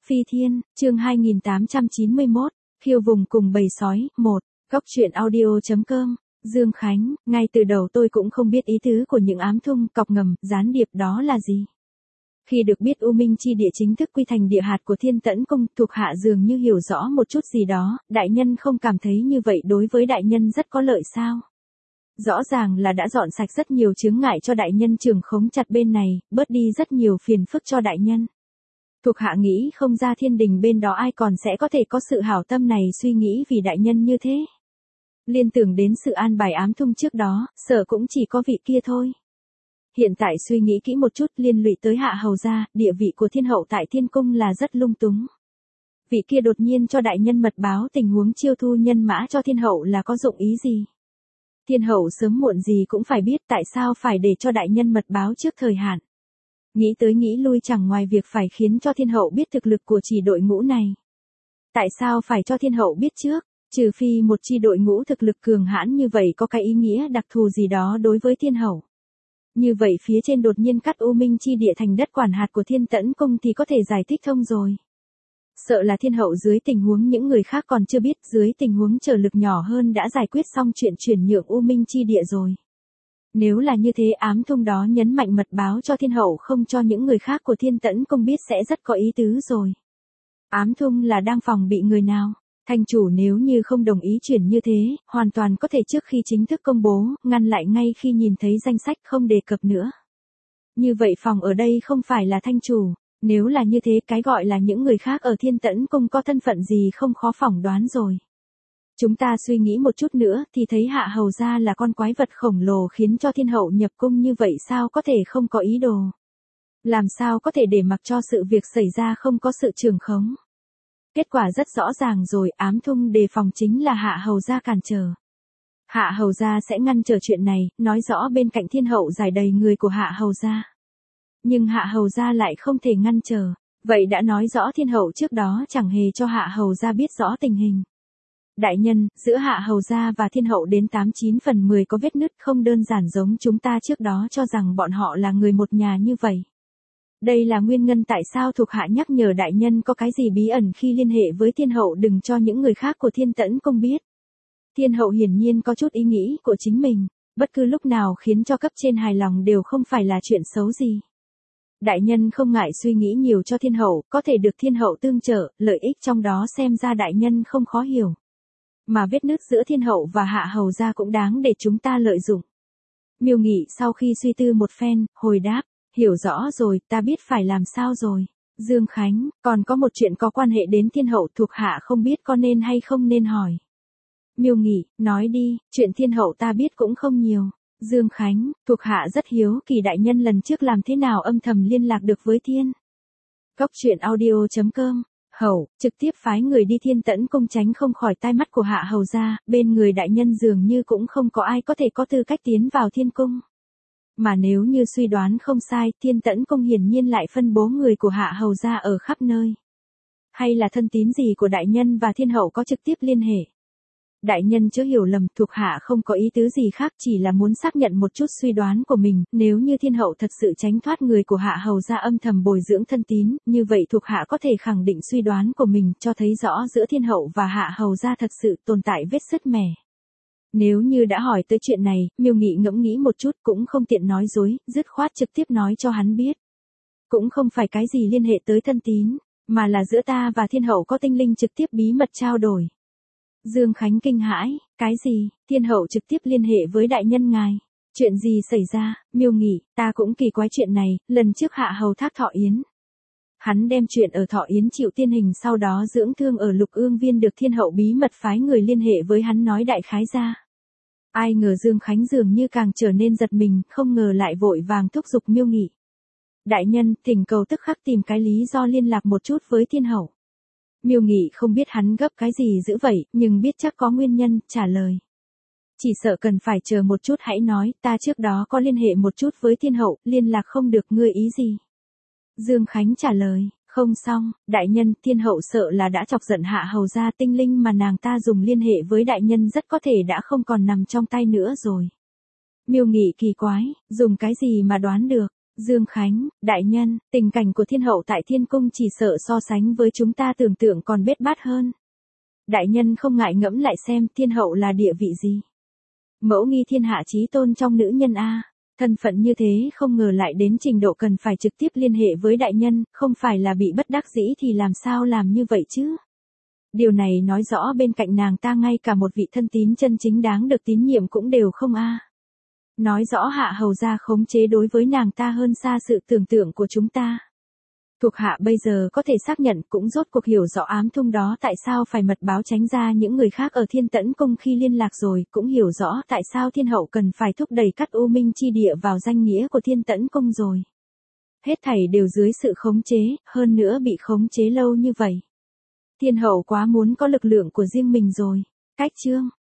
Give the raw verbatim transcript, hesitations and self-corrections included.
Phi Thiên, chương hai nghìn tám trăm chín mươi mốt, khiêu vùng cùng bầy sói, một, góc truyện audio.com, Dương Khánh, ngay từ đầu tôi cũng không biết ý tứ của những ám thung, cọc ngầm, gián điệp đó là gì. Khi được biết U Minh Chi Địa chính thức quy thành địa hạt của Thiên Tẫn Cung, thuộc hạ dường như hiểu rõ một chút gì đó, đại nhân không cảm thấy như vậy đối với đại nhân rất có lợi sao? Rõ ràng là đã dọn sạch rất nhiều chướng ngại cho đại nhân trường khống chặt bên này, bớt đi rất nhiều phiền phức cho đại nhân. Thuộc hạ nghĩ không ra thiên đình bên đó ai còn sẽ có thể có sự hảo tâm này suy nghĩ vì đại nhân như thế. Liên tưởng đến sự an bài ám thung trước đó, sợ cũng chỉ có vị kia thôi. Hiện tại suy nghĩ kỹ một chút liên lụy tới hạ hầu gia, địa vị của thiên hậu tại thiên cung là rất lung túng. Vị kia đột nhiên cho đại nhân mật báo tình huống chiêu thu nhân mã cho thiên hậu là có dụng ý gì? Thiên hậu sớm muộn gì cũng phải biết tại sao phải để cho đại nhân mật báo trước thời hạn. Nghĩ tới nghĩ lui chẳng ngoài việc phải khiến cho thiên hậu biết thực lực của chỉ đội ngũ này. Tại sao phải cho thiên hậu biết trước, trừ phi một chi đội ngũ thực lực cường hãn như vậy có cái ý nghĩa đặc thù gì đó đối với thiên hậu. Như vậy phía trên đột nhiên cắt U Minh Chi Địa thành đất quản hạt của Thiên Tẫn Cung thì có thể giải thích thông rồi. Sợ là thiên hậu dưới tình huống những người khác còn chưa biết, dưới tình huống trở lực nhỏ hơn đã giải quyết xong chuyện chuyển nhượng U Minh Chi Địa rồi. Nếu là như thế ám thung đó nhấn mạnh mật báo cho thiên hậu không cho những người khác của Thiên Tẫn Cung biết sẽ rất có ý tứ rồi. Ám thung là đang phòng bị người nào? Thành chủ nếu như không đồng ý chuyển như thế, hoàn toàn có thể trước khi chính thức công bố, ngăn lại ngay khi nhìn thấy danh sách không đề cập nữa. Như vậy phòng ở đây không phải là thanh chủ, nếu là như thế cái gọi là những người khác ở Thiên Tẫn Cung có thân phận gì không khó phỏng đoán rồi. Chúng ta suy nghĩ một chút nữa thì thấy hạ hầu gia là con quái vật khổng lồ khiến cho thiên hậu nhập cung như vậy sao có thể không có ý đồ. Làm sao có thể để mặc cho sự việc xảy ra không có sự trường khống. Kết quả rất rõ ràng rồi, ám thung đề phòng chính là hạ hầu gia cản trở. Hạ hầu gia sẽ ngăn trở chuyện này, nói rõ bên cạnh thiên hậu giải đầy người của hạ hầu gia. Nhưng hạ hầu gia lại không thể ngăn trở, vậy đã nói rõ thiên hậu trước đó chẳng hề cho hạ hầu gia biết rõ tình hình. Đại nhân, giữa hạ hầu gia và thiên hậu đến tám chín phần mười có vết nứt không đơn giản giống chúng ta trước đó cho rằng bọn họ là người một nhà như vậy. Đây là nguyên nhân tại sao thuộc hạ nhắc nhở đại nhân có cái gì bí ẩn khi liên hệ với thiên hậu đừng cho những người khác của Thiên Tẫn Cung biết. Thiên hậu hiển nhiên có chút ý nghĩ của chính mình, bất cứ lúc nào khiến cho cấp trên hài lòng đều không phải là chuyện xấu gì. Đại nhân không ngại suy nghĩ nhiều cho thiên hậu, có thể được thiên hậu tương trợ, lợi ích trong đó xem ra đại nhân không khó hiểu. Mà vết nứt giữa thiên hậu và hạ hầu gia cũng đáng để chúng ta lợi dụng. Miêu Nghị sau khi suy tư một phen, hồi đáp, hiểu rõ rồi, ta biết phải làm sao rồi. Dương Khánh, còn có một chuyện có quan hệ đến thiên hậu thuộc hạ không biết có nên hay không nên hỏi. Miêu Nghị, nói đi, chuyện thiên hậu ta biết cũng không nhiều. Dương Khánh, thuộc hạ rất hiếu kỳ đại nhân lần trước làm thế nào âm thầm liên lạc được với thiên. Góc truyện audio.com, hậu, trực tiếp phái người đi Thiên Tẫn Cung tránh không khỏi tai mắt của hạ hầu gia, bên người đại nhân dường như cũng không có ai có thể có tư cách tiến vào thiên cung. Mà nếu như suy đoán không sai, Thiên Tẫn Cung hiển nhiên lại phân bố người của hạ hầu gia ở khắp nơi. Hay là thân tín gì của đại nhân và thiên hậu có trực tiếp liên hệ. Đại nhân chớ hiểu lầm, thuộc hạ không có ý tứ gì khác chỉ là muốn xác nhận một chút suy đoán của mình, nếu như thiên hậu thật sự tránh thoát người của hạ hầu gia âm thầm bồi dưỡng thân tín, như vậy thuộc hạ có thể khẳng định suy đoán của mình cho thấy rõ giữa thiên hậu và hạ hầu gia thật sự tồn tại vết sứt mẻ. Nếu như đã hỏi tới chuyện này, Miêu Nghị ngẫm nghĩ một chút cũng không tiện nói dối, dứt khoát trực tiếp nói cho hắn biết. Cũng không phải cái gì liên hệ tới thân tín, mà là giữa ta và thiên hậu có tinh linh trực tiếp bí mật trao đổi. Dương Khánh kinh hãi, cái gì, thiên hậu trực tiếp liên hệ với đại nhân ngài. Chuyện gì xảy ra, Miêu Nghị, ta cũng kỳ quái chuyện này, lần trước hạ hầu thác Thọ Yến. Hắn đem chuyện ở Thọ Yến chịu tiên hình sau đó dưỡng thương ở Lục Ương Viên được thiên hậu bí mật phái người liên hệ với hắn nói đại khái ra. Ai ngờ Dương Khánh dường như càng trở nên giật mình, không ngờ lại vội vàng thúc giục Miêu Nghị. Đại nhân, thỉnh cầu tức khắc tìm cái lý do liên lạc một chút với thiên hậu. Miêu Nghị không biết hắn gấp cái gì dữ vậy, nhưng biết chắc có nguyên nhân, trả lời. Chỉ sợ cần phải chờ một chút hãy nói, ta trước đó có liên hệ một chút với thiên hậu, liên lạc không được ngươi ý gì. Dương Khánh trả lời, không xong, đại nhân, thiên hậu sợ là đã chọc giận hạ hầu gia tinh linh mà nàng ta dùng liên hệ với đại nhân rất có thể đã không còn nằm trong tay nữa rồi. Miêu Nghị kỳ quái, dùng cái gì mà đoán được, Dương Khánh, đại nhân, tình cảnh của thiên hậu tại thiên cung chỉ sợ so sánh với chúng ta tưởng tượng còn bết bát hơn. Đại nhân không ngại ngẫm lại xem thiên hậu là địa vị gì. Mẫu nghi thiên hạ chí tôn trong nữ nhân A. Thân phận như thế không ngờ lại đến trình độ cần phải trực tiếp liên hệ với đại nhân, không phải là bị bất đắc dĩ thì làm sao làm như vậy chứ. Điều này nói rõ bên cạnh nàng ta ngay cả một vị thân tín chân chính đáng được tín nhiệm cũng đều không a. Nói rõ hạ hầu gia khống chế đối với nàng ta hơn xa sự tưởng tượng của chúng ta. Thuộc hạ bây giờ có thể xác nhận cũng rốt cuộc hiểu rõ ám thung đó tại sao phải mật báo tránh ra những người khác ở Thiên Tẫn Cung khi liên lạc rồi, cũng hiểu rõ tại sao thiên hậu cần phải thúc đẩy cắt U Minh chi địa vào danh nghĩa của Thiên Tẫn Cung rồi. Hết thảy đều dưới sự khống chế, hơn nữa bị khống chế lâu như vậy. Thiên hậu quá muốn có lực lượng của riêng mình rồi. Cách chương